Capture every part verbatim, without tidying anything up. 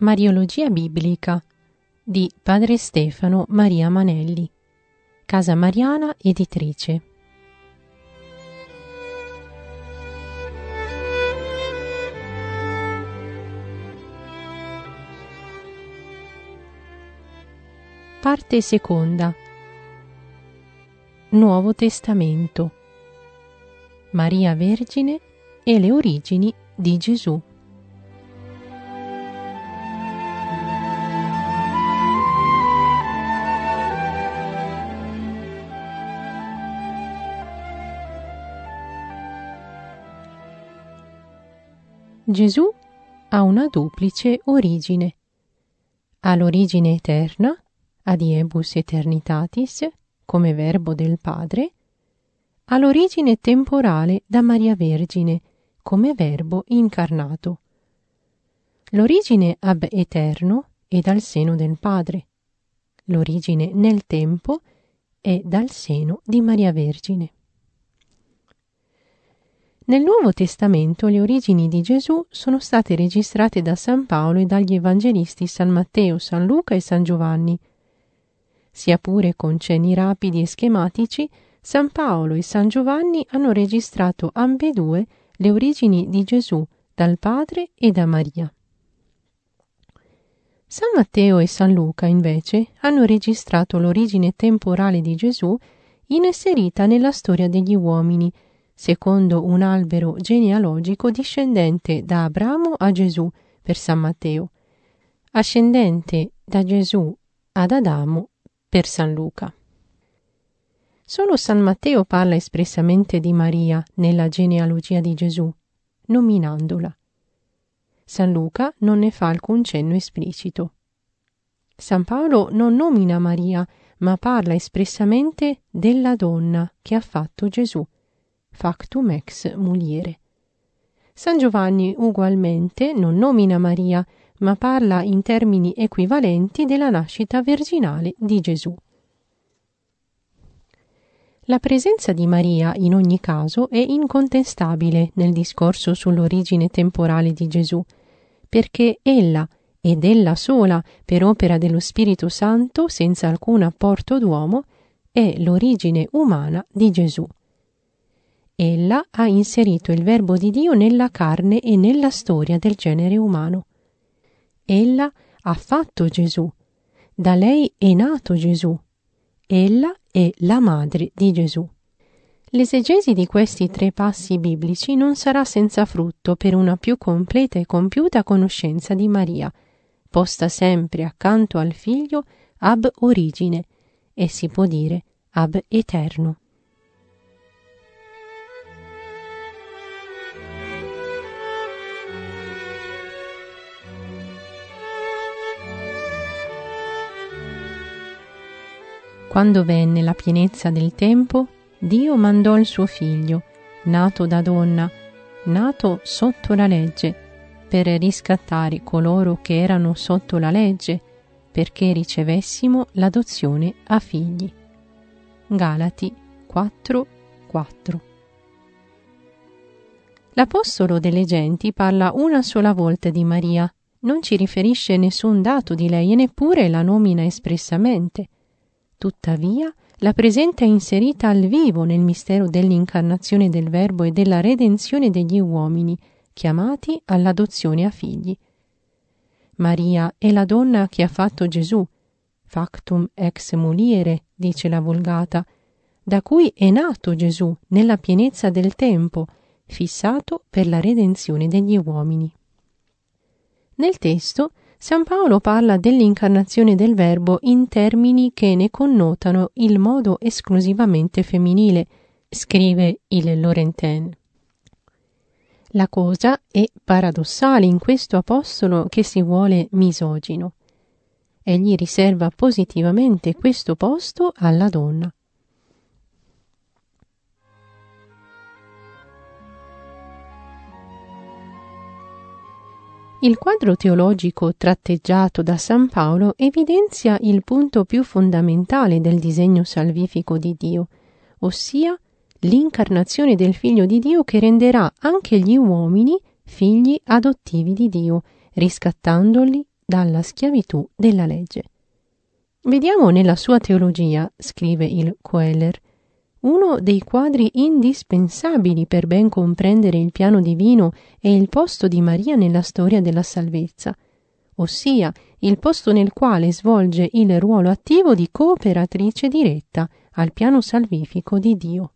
Mariologia biblica di Padre Stefano Maria Manelli, Casa Mariana Editrice. Parte seconda. Nuovo Testamento. Maria Vergine e le origini di Gesù. Gesù ha una duplice origine. Ha l'origine eterna, adiebus eternitatis, come verbo del Padre, ha l'origine temporale da Maria Vergine, come verbo incarnato. L'origine ab eterno è dal seno del Padre, l'origine nel tempo è dal seno di Maria Vergine. Nel Nuovo Testamento le origini di Gesù sono state registrate da San Paolo e dagli Evangelisti San Matteo, San Luca e San Giovanni. Sia pure con cenni rapidi e schematici, San Paolo e San Giovanni hanno registrato ambedue le origini di Gesù dal Padre e da Maria. San Matteo e San Luca, invece, hanno registrato l'origine temporale di Gesù inserita nella storia degli uomini, secondo un albero genealogico discendente da Abramo a Gesù per San Matteo, ascendente da Gesù ad Adamo per San Luca. Solo San Matteo parla espressamente di Maria nella genealogia di Gesù, nominandola. San Luca non ne fa alcun cenno esplicito. San Paolo non nomina Maria, ma parla espressamente della donna che ha fatto Gesù, factum ex muliere. San Giovanni ugualmente non nomina Maria, ma parla in termini equivalenti della nascita virginale di Gesù. La presenza di Maria in ogni caso è incontestabile nel discorso sull'origine temporale di Gesù, perché ella, ed ella sola, per opera dello Spirito Santo, senza alcun apporto d'uomo, è l'origine umana di Gesù. Ella ha inserito il Verbo di Dio nella carne e nella storia del genere umano. Ella ha fatto Gesù. Da lei è nato Gesù. Ella è la madre di Gesù. L'esegesi di questi tre passi biblici non sarà senza frutto per una più completa e compiuta conoscenza di Maria, posta sempre accanto al Figlio ab origine, e si può dire ab eterno. Quando venne la pienezza del tempo, Dio mandò il suo Figlio, nato da donna, nato sotto la legge, per riscattare coloro che erano sotto la legge, perché ricevessimo l'adozione a figli. Galati quattro quattro. L'Apostolo delle Genti parla una sola volta di Maria, non ci riferisce nessun dato di lei e neppure la nomina espressamente. Tuttavia, la presenta inserita al vivo nel mistero dell'incarnazione del Verbo e della redenzione degli uomini, chiamati all'adozione a figli. Maria è la donna che ha fatto Gesù, factum ex muliere, dice la Vulgata, da cui è nato Gesù nella pienezza del tempo, fissato per la redenzione degli uomini. Nel testo, San Paolo parla dell'incarnazione del Verbo in termini che ne connotano il modo esclusivamente femminile, scrive il Laurentin. La cosa è paradossale in questo apostolo che si vuole misogino. Egli riserva positivamente questo posto alla donna. Il quadro teologico tratteggiato da San Paolo evidenzia il punto più fondamentale del disegno salvifico di Dio, ossia l'incarnazione del Figlio di Dio che renderà anche gli uomini figli adottivi di Dio, riscattandoli dalla schiavitù della legge. Vediamo nella sua teologia, scrive il Koehler, uno dei quadri indispensabili per ben comprendere il piano divino e il posto di Maria nella storia della salvezza, ossia il posto nel quale svolge il ruolo attivo di cooperatrice diretta al piano salvifico di Dio.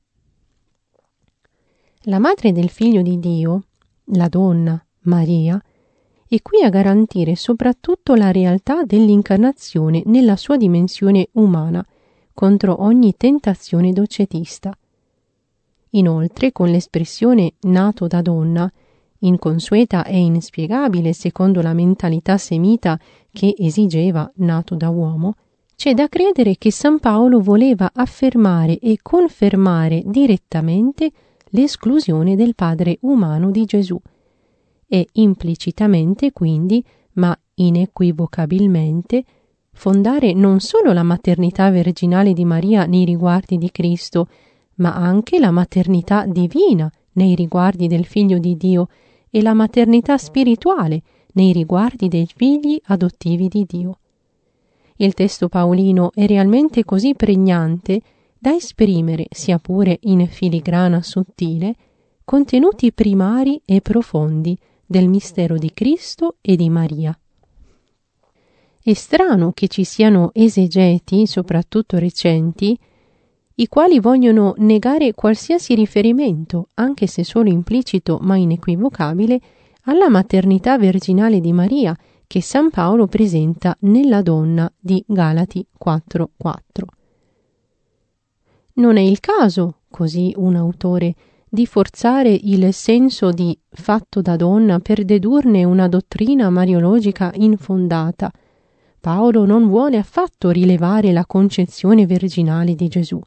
La madre del Figlio di Dio, la donna, Maria, è qui a garantire soprattutto la realtà dell'incarnazione nella sua dimensione umana, contro ogni tentazione docetista. Inoltre, con l'espressione nato da donna, inconsueta e inspiegabile secondo la mentalità semita che esigeva nato da uomo, c'è da credere che San Paolo voleva affermare e confermare direttamente l'esclusione del padre umano di Gesù e implicitamente quindi, ma inequivocabilmente, fondare non solo la maternità virginale di Maria nei riguardi di Cristo, ma anche la maternità divina nei riguardi del Figlio di Dio e la maternità spirituale nei riguardi dei figli adottivi di Dio. Il testo paolino è realmente così pregnante da esprimere, sia pure in filigrana sottile, contenuti primari e profondi del mistero di Cristo e di Maria. È strano che ci siano esegeti, soprattutto recenti, i quali vogliono negare qualsiasi riferimento, anche se solo implicito ma inequivocabile, alla maternità virginale di Maria che San Paolo presenta nella donna di Galati quattro quattro. Non è il caso, così un autore, di forzare il senso di fatto da donna per dedurne una dottrina mariologica infondata. Paolo non vuole affatto rilevare la concezione virginale di Gesù.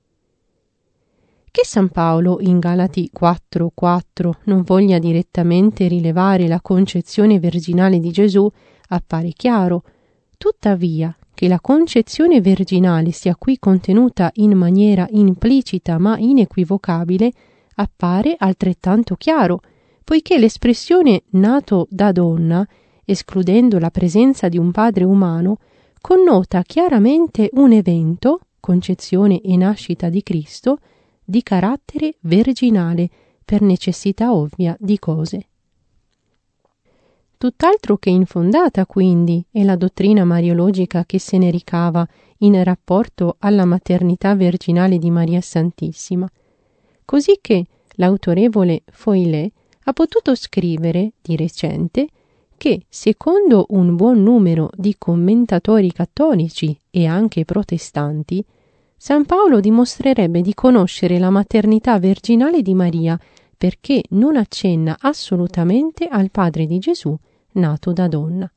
Che San Paolo in Galati quattro quattro non voglia direttamente rilevare la concezione virginale di Gesù appare chiaro, tuttavia che la concezione virginale sia qui contenuta in maniera implicita ma inequivocabile appare altrettanto chiaro, poiché l'espressione nato da donna, escludendo la presenza di un padre umano, connota chiaramente un evento, concezione e nascita di Cristo, di carattere virginale per necessità ovvia di cose. Tutt'altro che infondata, quindi, è la dottrina mariologica che se ne ricava in rapporto alla maternità virginale di Maria Santissima, così che l'autorevole Foillet ha potuto scrivere di recente che, secondo un buon numero di commentatori cattolici e anche protestanti, San Paolo dimostrerebbe di conoscere la maternità virginale di Maria perché non accenna assolutamente al padre di Gesù nato da donna.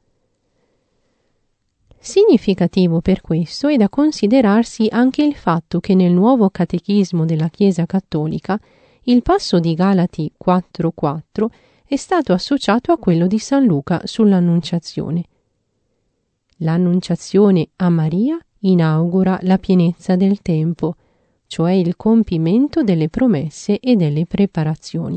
Significativo per questo è da considerarsi anche il fatto che nel nuovo catechismo della Chiesa Cattolica il passo di Galati quattro quattro è stato associato a quello di San Luca sull'Annunciazione. L'Annunciazione a Maria inaugura la pienezza del tempo, cioè il compimento delle promesse e delle preparazioni.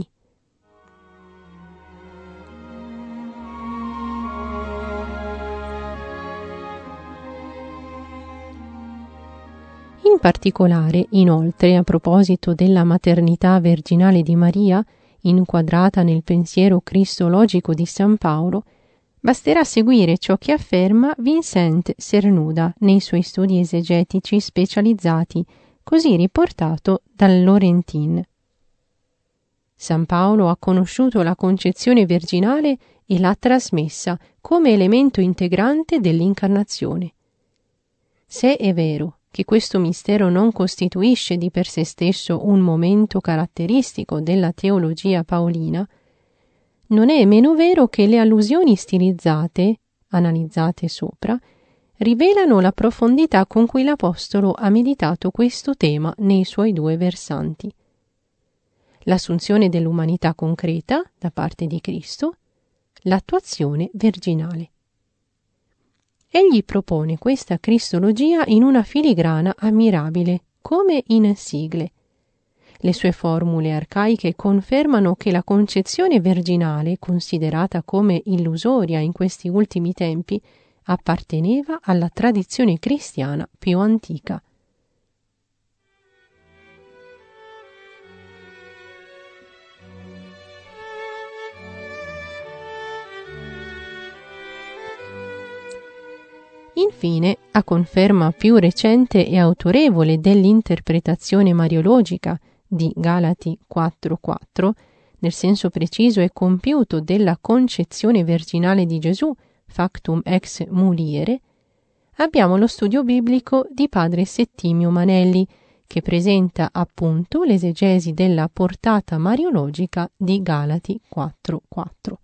In particolare, inoltre, a proposito della maternità virginale di Maria, inquadrata nel pensiero cristologico di San Paolo, basterà seguire ciò che afferma Vincent Cernuda nei suoi studi esegetici specializzati, così riportato dal Laurentin. San Paolo ha conosciuto la concezione virginale e l'ha trasmessa come elemento integrante dell'incarnazione. Se è vero che questo mistero non costituisce di per sé stesso un momento caratteristico della teologia paolina, non è meno vero che le allusioni stilizzate, analizzate sopra, rivelano la profondità con cui l'Apostolo ha meditato questo tema nei suoi due versanti. L'assunzione dell'umanità concreta da parte di Cristo, l'attuazione virginale. Egli propone questa cristologia in una filigrana ammirabile, come in sigle. Le sue formule arcaiche confermano che la concezione virginale, considerata come illusoria in questi ultimi tempi, apparteneva alla tradizione cristiana più antica. Infine, a conferma più recente e autorevole dell'interpretazione mariologica di Galati quattro quattro, nel senso preciso e compiuto della concezione virginale di Gesù, factum ex muliere, abbiamo lo studio biblico di padre Settimio Manelli, che presenta appunto l'esegesi della portata mariologica di Galati quattro quattro.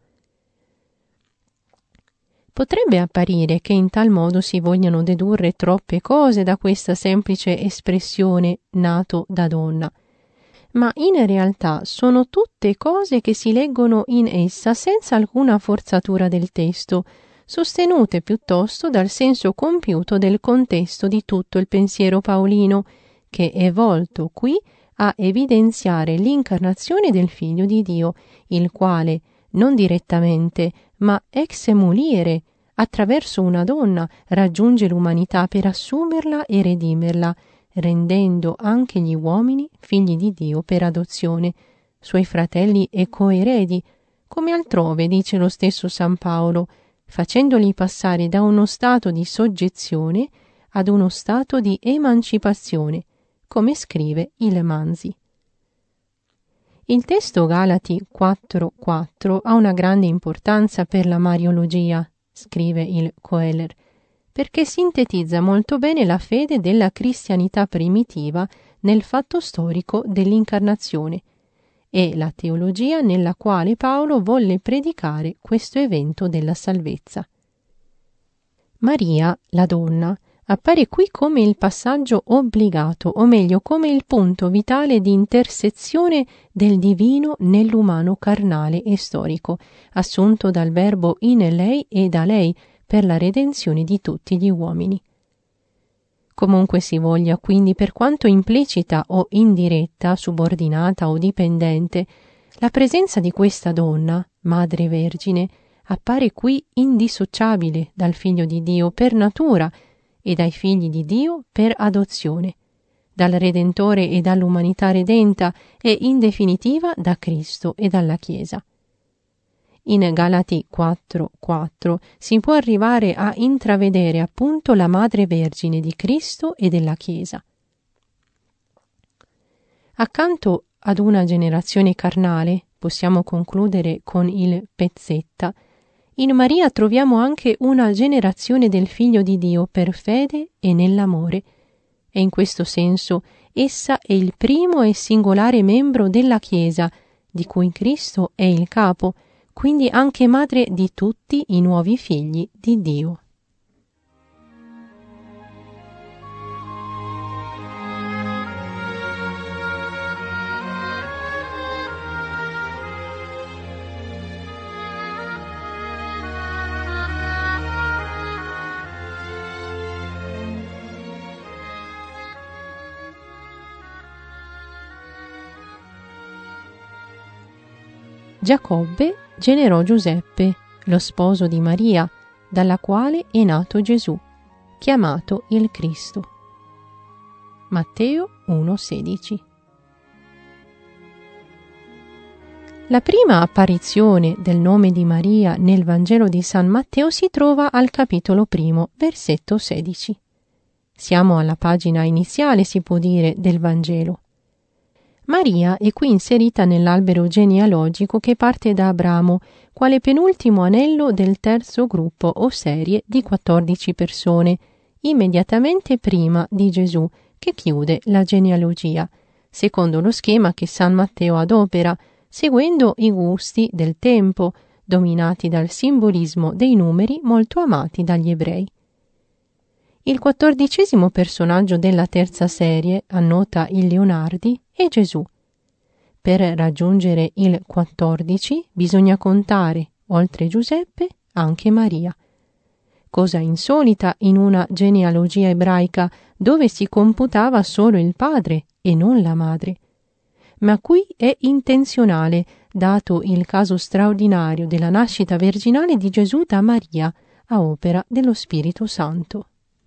Potrebbe apparire che in tal modo si vogliano dedurre troppe cose da questa semplice espressione nato da donna, ma in realtà sono tutte cose che si leggono in essa senza alcuna forzatura del testo, sostenute piuttosto dal senso compiuto del contesto di tutto il pensiero paolino, che è volto qui a evidenziare l'incarnazione del Figlio di Dio, il quale, non direttamente, ma ex muliere, attraverso una donna, raggiunge l'umanità per assumerla e redimerla, rendendo anche gli uomini figli di Dio per adozione, suoi fratelli e coeredi, come altrove dice lo stesso San Paolo, facendoli passare da uno stato di soggezione ad uno stato di emancipazione, come scrive il Manzi. Il testo Galati quattro quattro ha una grande importanza per la mariologia, scrive il Koehler, perché sintetizza molto bene la fede della cristianità primitiva nel fatto storico dell'incarnazione e la teologia nella quale Paolo volle predicare questo evento della salvezza. Maria, la donna, appare qui come il passaggio obbligato, o meglio come il punto vitale di intersezione del divino nell'umano carnale e storico, assunto dal Verbo in lei e da lei per la redenzione di tutti gli uomini. Comunque si voglia, quindi, per quanto implicita o indiretta, subordinata o dipendente, la presenza di questa donna, Madre Vergine, appare qui indissociabile dal Figlio di Dio per natura e dai figli di Dio per adozione, dal Redentore e dall'umanità redenta e in definitiva da Cristo e dalla Chiesa. In Galati quattro quattro si può arrivare a intravedere appunto la Madre Vergine di Cristo e della Chiesa. Accanto ad una generazione carnale, possiamo concludere con il Pezzetta, in Maria troviamo anche una generazione del Figlio di Dio per fede e nell'amore, e in questo senso essa è il primo e singolare membro della Chiesa, di cui Cristo è il capo, quindi anche madre di tutti i nuovi figli di Dio. Giacobbe generò Giuseppe, lo sposo di Maria, dalla quale è nato Gesù, chiamato il Cristo. Matteo uno sedici. La prima apparizione del nome di Maria nel Vangelo di San Matteo si trova al capitolo primo, versetto sedici. Siamo alla pagina iniziale, si può dire, del Vangelo. Maria è qui inserita nell'albero genealogico che parte da Abramo, quale penultimo anello del terzo gruppo o serie di quattordici persone, immediatamente prima di Gesù, che chiude la genealogia, secondo lo schema che San Matteo adopera, seguendo i gusti del tempo, dominati dal simbolismo dei numeri molto amati dagli ebrei. Il quattordicesimo personaggio della terza serie, annota il Leonardi, è Gesù. Per raggiungere il quattordici bisogna contare, oltre Giuseppe, anche Maria. Cosa insolita in una genealogia ebraica dove si computava solo il padre e non la madre. ma qui è intenzionale, dato il caso straordinario della nascita virginale di Gesù da Maria, a opera dello Spirito Santo.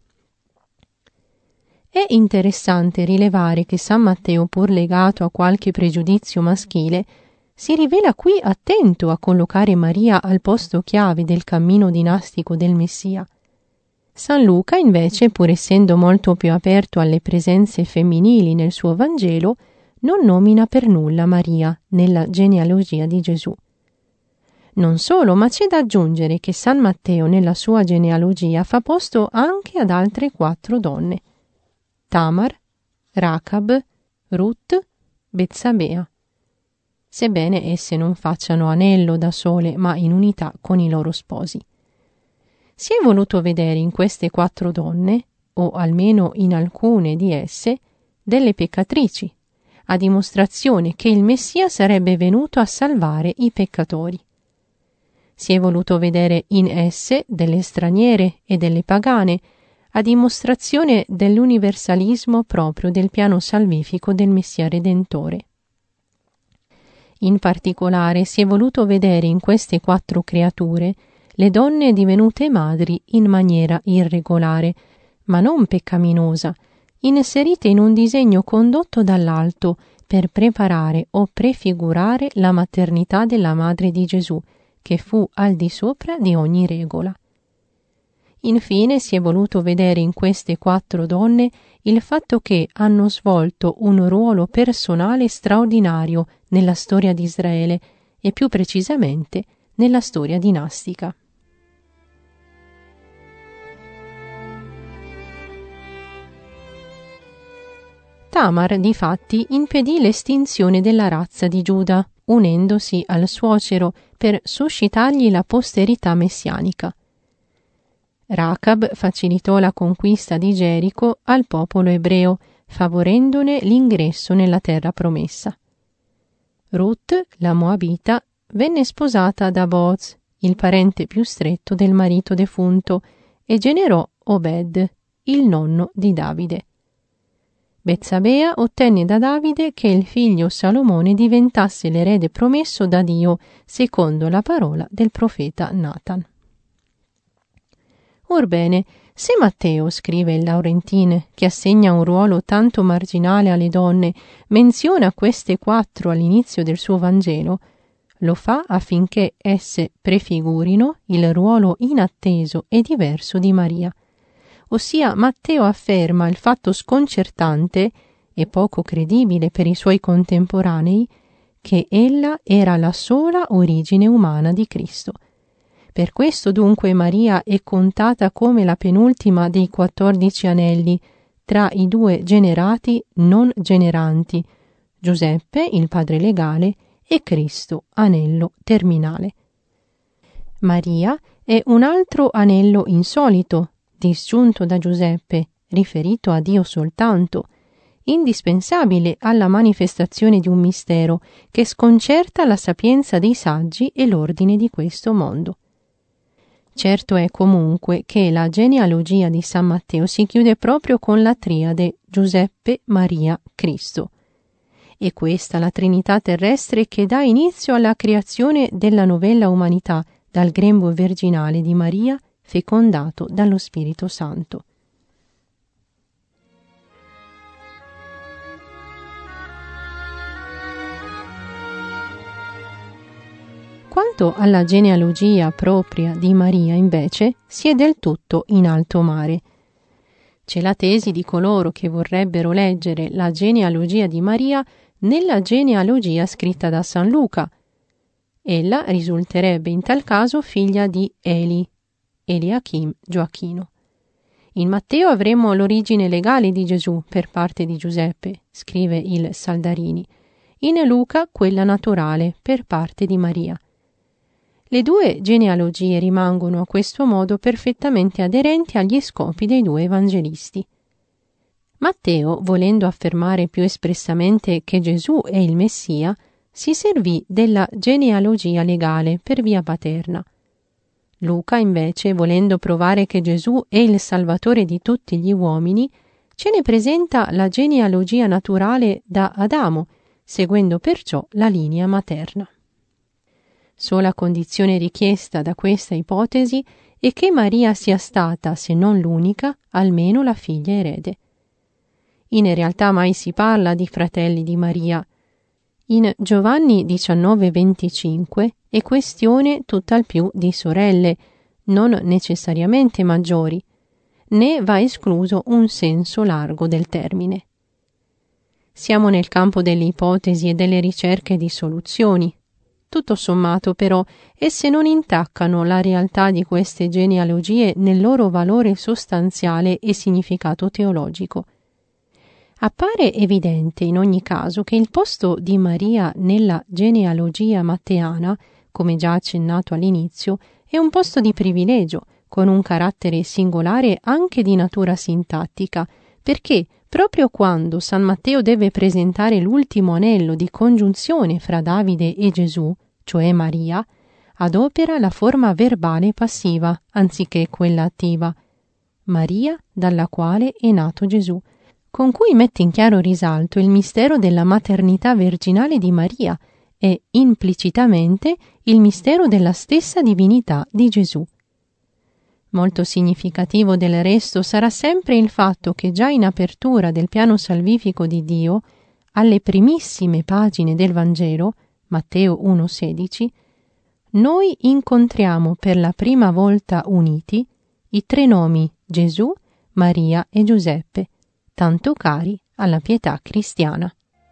È interessante rilevare che San Matteo, pur legato a qualche pregiudizio maschile, si rivela qui attento a collocare Maria al posto chiave del cammino dinastico del Messia. San Luca, invece, pur essendo molto più aperto alle presenze femminili nel suo Vangelo, non nomina per nulla Maria nella genealogia di Gesù. Non solo, ma c'è da aggiungere che San Matteo nella sua genealogia fa posto anche ad altre quattro donne: Tamar, Racab, Ruth, Betsabea, sebbene esse non facciano anello da sole, ma in unità con i loro sposi. Si è voluto vedere in queste quattro donne, o almeno in alcune di esse, delle peccatrici, a dimostrazione che il Messia sarebbe venuto a salvare i peccatori. Si è voluto vedere in esse delle straniere e delle pagane, a dimostrazione dell'universalismo proprio del piano salvifico del Messia Redentore. In particolare si è voluto vedere in queste quattro creature le donne divenute madri in maniera irregolare, ma non peccaminosa, inserite in un disegno condotto dall'alto per preparare o prefigurare la maternità della Madre di Gesù, che fu al di sopra di ogni regola. Infine si è voluto vedere in queste quattro donne il fatto che hanno svolto un ruolo personale straordinario nella storia di Israele e più precisamente nella storia dinastica. Tamar, difatti, impedì l'estinzione della razza di Giuda, unendosi al suocero per suscitargli la posterità messianica. Racab facilitò la conquista di Gerico al popolo ebreo, favorendone l'ingresso nella terra promessa. Ruth, la Moabita, venne sposata da Boaz, il parente più stretto del marito defunto, e generò Obed, il nonno di Davide. Betsabea ottenne da Davide che il figlio Salomone diventasse l'erede promesso da Dio, secondo la parola del profeta Natan. Orbene, se Matteo, scrive il Laurentin, che assegna un ruolo tanto marginale alle donne, menziona queste quattro all'inizio del suo Vangelo, lo fa affinché esse prefigurino il ruolo inatteso e diverso di Maria. Ossia, Matteo afferma il fatto sconcertante e poco credibile per i suoi contemporanei che ella era la sola origine umana di Cristo. Per questo dunque Maria è contata come la penultima dei quattordici anelli tra i due generati non generanti, Giuseppe, il padre legale, e Cristo, anello terminale. Maria è un altro anello insolito, disgiunto da Giuseppe, riferito a Dio soltanto, indispensabile alla manifestazione di un mistero che sconcerta la sapienza dei saggi e l'ordine di questo mondo. Certo è comunque che la genealogia di San Matteo si chiude proprio con la triade Giuseppe, Maria, Cristo. È questa la Trinità terrestre che dà inizio alla creazione della novella umanità dal grembo virginale di Maria, fecondato dallo Spirito Santo. Quanto alla genealogia propria di Maria, invece, si è del tutto in alto mare. C'è la tesi di coloro che vorrebbero leggere la genealogia di Maria nella genealogia scritta da San Luca. Ella risulterebbe in tal caso figlia di Eli, Eliachim, Gioachino. In Matteo avremo l'origine legale di Gesù per parte di Giuseppe, scrive il Saldarini, in Luca quella naturale per parte di Maria. Le due genealogie rimangono a questo modo perfettamente aderenti agli scopi dei due evangelisti. Matteo, volendo affermare più espressamente che Gesù è il Messia, si servì della genealogia legale per via paterna. Luca, invece, volendo provare che Gesù è il Salvatore di tutti gli uomini, ce ne presenta la genealogia naturale da Adamo, seguendo perciò la linea materna. Sola condizione richiesta da questa ipotesi è che Maria sia stata, se non l'unica, almeno la figlia erede. In realtà mai si parla di fratelli di Maria. In Giovanni diciannove venticinque è questione tutt'al più di sorelle, non necessariamente maggiori, né va escluso un senso largo del termine. Siamo nel campo delle ipotesi e delle ricerche di soluzioni. Tutto sommato, però, esse non intaccano la realtà di queste genealogie nel loro valore sostanziale e significato teologico. Appare evidente in ogni caso che il posto di Maria nella genealogia matteana, come già accennato all'inizio, è un posto di privilegio, con un carattere singolare anche di natura sintattica, perché proprio quando San Matteo deve presentare l'ultimo anello di congiunzione fra Davide e Gesù, cioè Maria, adopera la forma verbale passiva anziché quella attiva, Maria dalla quale è nato Gesù, con cui mette in chiaro risalto il mistero della maternità virginale di Maria e implicitamente il mistero della stessa divinità di Gesù. Molto significativo del resto sarà sempre il fatto che già in apertura del piano salvifico di Dio, alle primissime pagine del Vangelo, Matteo uno sedici, noi incontriamo per la prima volta uniti i tre nomi Gesù, Maria e Giuseppe, tanto cari alla pietà cristiana.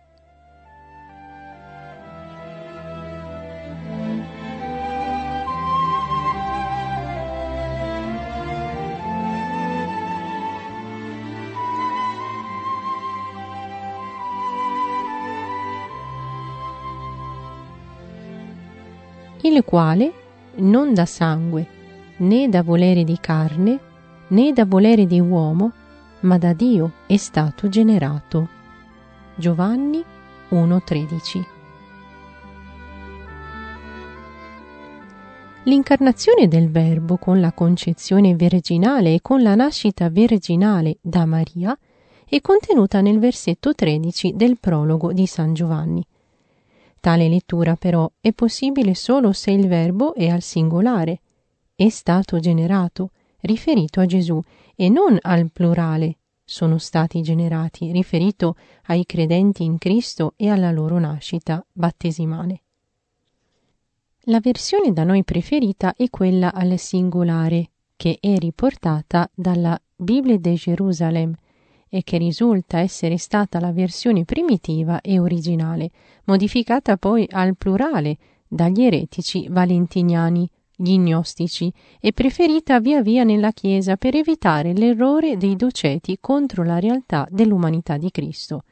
Il quale, non da sangue, né da volere di carne, né da volere di uomo, ma da Dio è stato generato. Giovanni uno tredici. L'incarnazione del Verbo con la concezione virginale e con la nascita virginale da Maria è contenuta nel versetto tredici del prologo di San Giovanni. Tale lettura però è possibile solo se il verbo è al singolare, è stato generato, riferito a Gesù, e non al plurale, sono stati generati, riferito ai credenti in Cristo e alla loro nascita battesimale. La versione da noi preferita è quella al singolare, che è riportata dalla Bible de Jérusalem, e che risulta essere stata la versione primitiva e originale, modificata poi al plurale dagli eretici valentiniani, gli gnostici, e preferita via via nella Chiesa per evitare l'errore dei doceti contro la realtà dell'umanità di Cristo.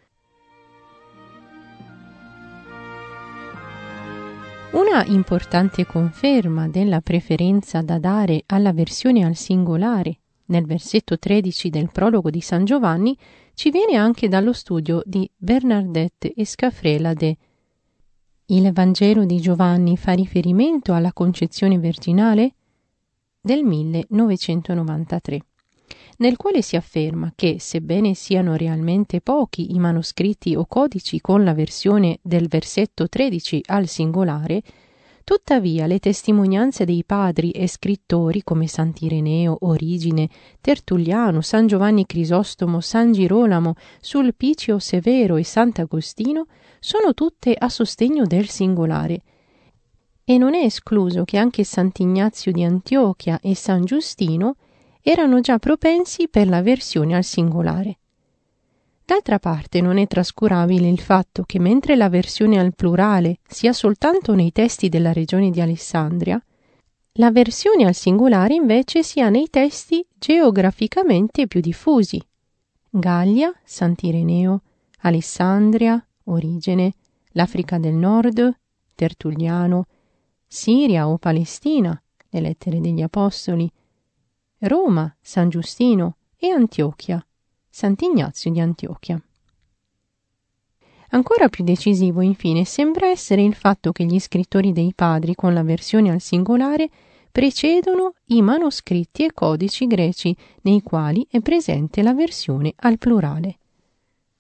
Una importante conferma della preferenza da dare alla versione al singolare nel versetto tredici del prologo di San Giovanni ci viene anche dallo studio di Bernardette Escafrelade. Il Vangelo di Giovanni fa riferimento alla concezione virginale del millenovecentonovantatré, nel quale si afferma che, sebbene siano realmente pochi i manoscritti o codici con la versione del versetto tredici al singolare, tuttavia le testimonianze dei padri e scrittori come Sant'Ireneo, Origine, Tertulliano, San Giovanni Crisostomo, San Girolamo, Sulpicio Severo e Sant'Agostino sono tutte a sostegno del singolare. E non è escluso che anche Sant'Ignazio di Antiochia e San Giustino erano già propensi per la versione al singolare. D'altra parte non è trascurabile il fatto che mentre la versione al plurale sia soltanto nei testi della regione di Alessandria, la versione al singolare invece sia nei testi geograficamente più diffusi: Gallia, Sant'Ireneo, Alessandria, Origene, l'Africa del Nord, Tertulliano, Siria o Palestina, le lettere degli Apostoli, Roma, San Giustino e Antiochia, Sant'Ignazio di Antiochia. Ancora più decisivo, infine, sembra essere il fatto che gli scrittori dei padri con la versione al singolare precedono i manoscritti e codici greci nei quali è presente la versione al plurale.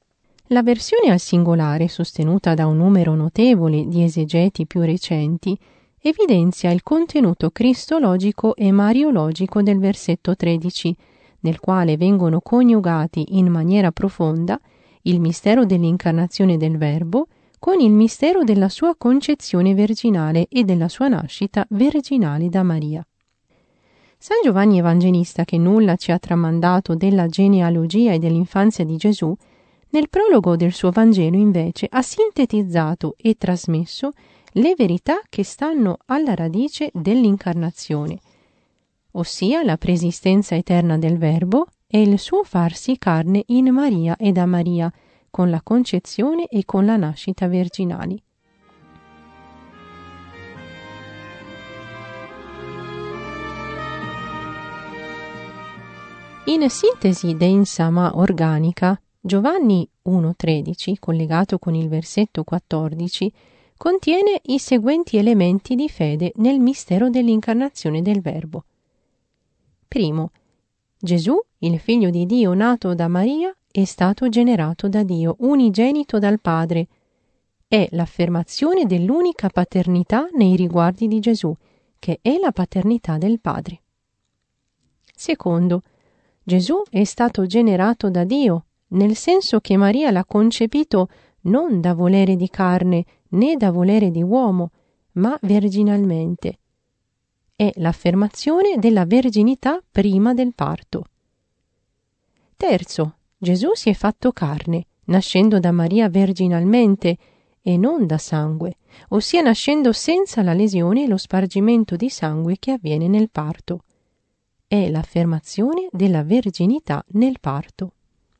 La versione al singolare, sostenuta da un numero notevole di esegeti più recenti, evidenzia il contenuto cristologico e mariologico del versetto tredici, nel quale vengono coniugati in maniera profonda il mistero dell'incarnazione del Verbo con il mistero della sua concezione virginale e della sua nascita virginale da Maria. San Giovanni Evangelista, che nulla ci ha tramandato della genealogia e dell'infanzia di Gesù, nel prologo del suo Vangelo invece ha sintetizzato e trasmesso le verità che stanno alla radice dell'incarnazione, ossia la preesistenza eterna del Verbo e il suo farsi carne in Maria e da Maria, con la concezione e con la nascita virginali. In sintesi densa ma organica, Giovanni uno tredici, collegato con il versetto quattordici, contiene i seguenti elementi di fede nel mistero dell'incarnazione del Verbo. Primo, Gesù, il Figlio di Dio nato da Maria, è stato generato da Dio, unigenito dal Padre. È l'affermazione dell'unica paternità nei riguardi di Gesù, che è la paternità del Padre. Secondo, Gesù è stato generato da Dio, nel senso che Maria l'ha concepito non da volere di carne né da volere di uomo, ma virginalmente. È l'affermazione della verginità prima del parto. Terzo, Gesù si è fatto carne, nascendo da Maria virginalmente e non da sangue, ossia nascendo senza la lesione e lo spargimento di sangue che avviene nel parto. È l'affermazione della verginità nel parto.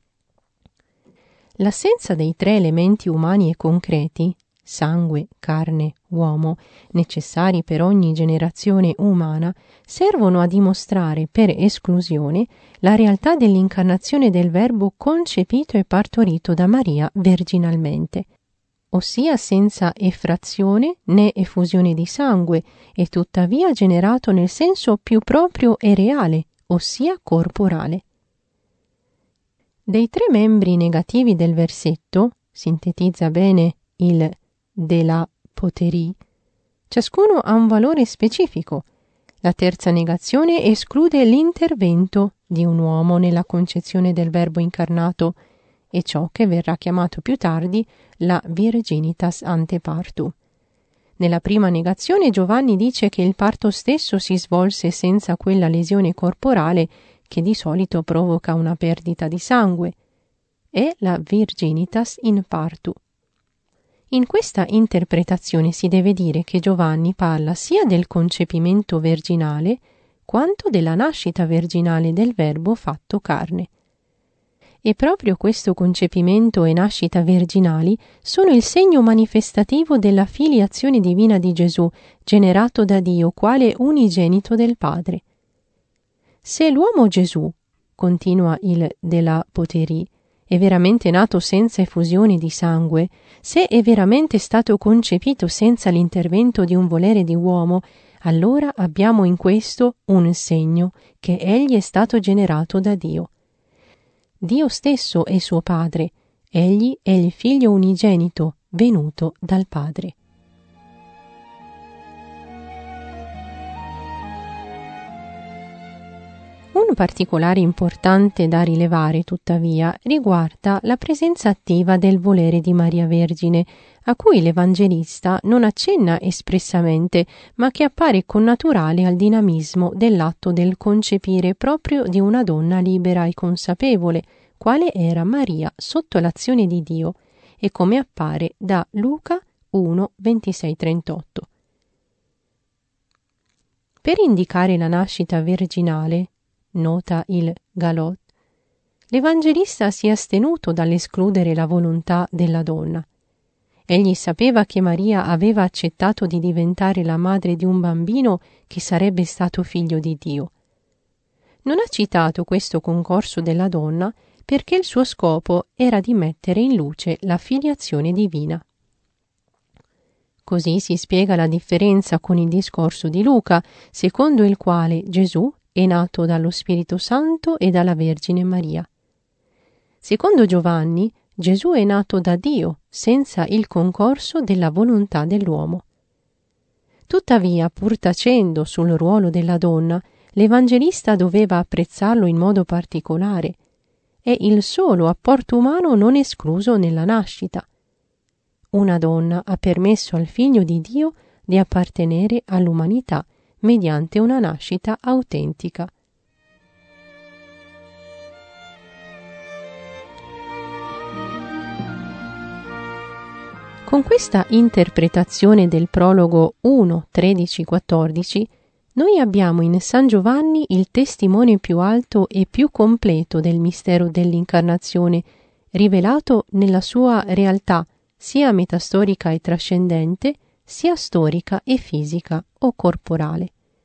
L'assenza dei tre elementi umani e concreti, sangue, carne, uomo, necessari per ogni generazione umana, servono a dimostrare per esclusione la realtà dell'incarnazione del Verbo concepito e partorito da Maria virginalmente, ossia senza effrazione né effusione di sangue, e tuttavia generato nel senso più proprio e reale, ossia corporale. Dei tre membri negativi del versetto, sintetizza bene il de la poterie, ciascuno ha un valore specifico. La terza negazione esclude l'intervento di un uomo nella concezione del Verbo incarnato, e ciò che verrà chiamato più tardi la virginitas ante partu. Nella prima negazione Giovanni dice che il parto stesso si svolse senza quella lesione corporale che di solito provoca una perdita di sangue. È la virginitas in partu. In questa interpretazione si deve dire che Giovanni parla sia del concepimento virginale quanto della nascita virginale del Verbo fatto carne. E proprio questo concepimento e nascita virginali sono il segno manifestativo della filiazione divina di Gesù, generato da Dio quale unigenito del Padre. Se l'uomo Gesù, continua il de la poterie, è veramente nato senza effusione di sangue, se è veramente stato concepito senza l'intervento di un volere di uomo, allora abbiamo in questo un segno che egli è stato generato da Dio. Dio stesso è suo Padre, egli è il Figlio unigenito, venuto dal Padre. Un particolare importante da rilevare, tuttavia, riguarda la presenza attiva del volere di Maria Vergine, a cui l'Evangelista non accenna espressamente, ma che appare connaturale al dinamismo dell'atto del concepire proprio di una donna libera e consapevole, quale era Maria sotto l'azione di Dio, e come appare da Luca uno ventisei trentotto. Per indicare la nascita virginale, nota il Galot, l'Evangelista si è astenuto dall'escludere la volontà della donna. Egli sapeva che Maria aveva accettato di diventare la madre di un bambino che sarebbe stato figlio di Dio. Non ha citato questo concorso della donna perché il suo scopo era di mettere in luce la filiazione divina. Così si spiega la differenza con il discorso di Luca, secondo il quale Gesù è nato dallo Spirito Santo e dalla Vergine Maria. Secondo Giovanni, Gesù è nato da Dio senza il concorso della volontà dell'uomo. Tuttavia, pur tacendo sul ruolo della donna, l'Evangelista doveva apprezzarlo in modo particolare. È il solo apporto umano non escluso nella nascita. Una donna ha permesso al Figlio di Dio di appartenere all'umanità mediante una nascita autentica. Con questa interpretazione del prologo uno, tredici, quattordici, noi abbiamo in San Giovanni il testimone più alto e più completo del mistero dell'incarnazione, rivelato nella sua realtà sia metastorica e trascendente, sia storica e fisica o corporale.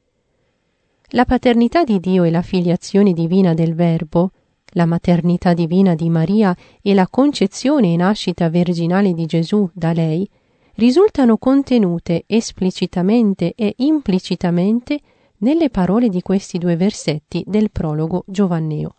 La paternità di Dio e la filiazione divina del Verbo, la maternità divina di Maria e la concezione e nascita virginale di Gesù da lei risultano contenute esplicitamente e implicitamente nelle parole di questi due versetti del prologo giovanneo.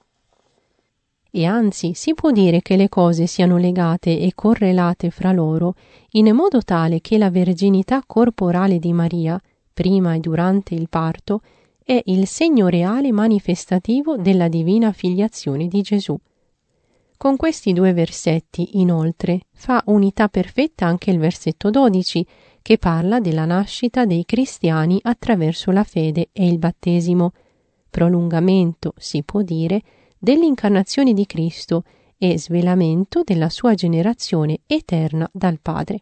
E anzi si può dire che le cose siano legate e correlate fra loro in modo tale che la verginità corporale di Maria, prima e durante il parto, è il segno reale manifestativo della divina filiazione di Gesù. Con questi due versetti, inoltre, fa unità perfetta anche il versetto dodici, che parla della nascita dei cristiani attraverso la fede e il battesimo, prolungamento, si può dire, dell'incarnazione di Cristo e svelamento della sua generazione eterna dal Padre.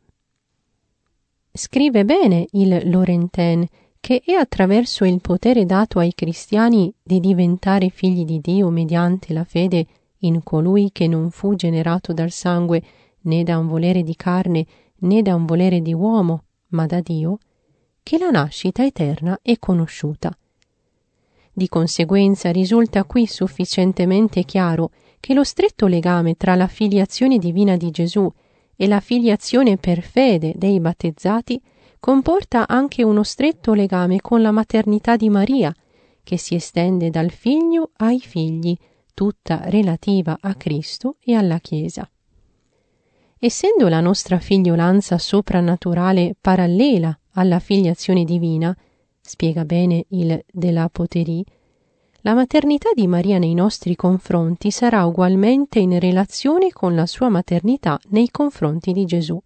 Scrive bene il Laurentin che è attraverso il potere dato ai cristiani di diventare figli di Dio mediante la fede in colui che non fu generato dal sangue né da un volere di carne né da un volere di uomo, ma da Dio, che la nascita eterna è conosciuta. Di conseguenza risulta qui sufficientemente chiaro che lo stretto legame tra la filiazione divina di Gesù e la filiazione per fede dei battezzati comporta anche uno stretto legame con la maternità di Maria, che si estende dal figlio ai figli, tutta relativa a Cristo e alla Chiesa. Essendo la nostra figliolanza soprannaturale parallela alla filiazione divina, spiega bene il De la Poterie, la maternità di Maria nei nostri confronti sarà ugualmente in relazione con la sua maternità nei confronti di Gesù.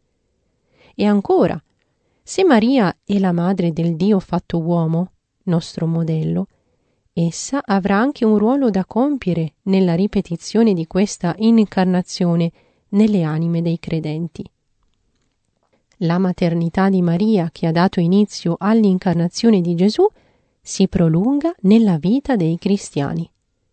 E ancora, se Maria è la madre del Dio fatto uomo, nostro modello, essa avrà anche un ruolo da compiere nella ripetizione di questa incarnazione nelle anime dei credenti. La maternità di Maria, che ha dato inizio all'incarnazione di Gesù, si prolunga nella vita dei cristiani.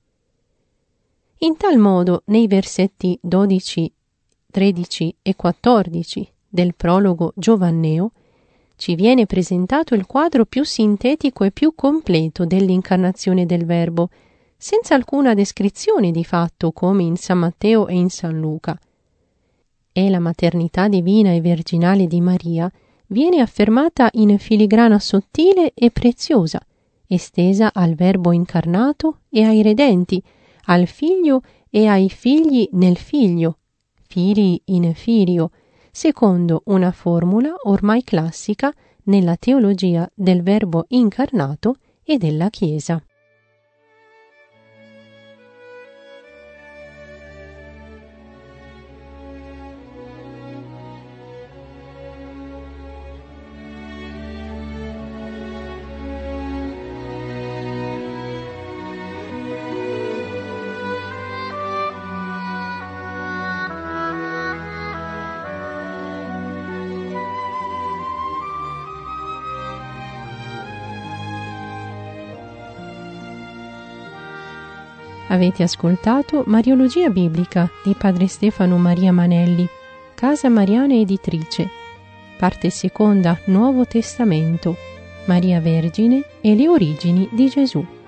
In tal modo, nei versetti dodici, tredici e quattordici del prologo giovanneo, ci viene presentato il quadro più sintetico e più completo dell'incarnazione del Verbo, senza alcuna descrizione di fatto come in San Matteo e in San Luca. E la maternità divina e virginale di Maria viene affermata in filigrana sottile e preziosa, estesa al Verbo incarnato e ai redenti, al Figlio e ai figli nel Figlio, filii in filio, secondo una formula ormai classica nella teologia del Verbo incarnato e della Chiesa. Avete ascoltato Mariologia Biblica di Padre Stefano Maria Manelli, Casa Mariana Editrice, parte seconda, Nuovo Testamento, Maria Vergine e le origini di Gesù.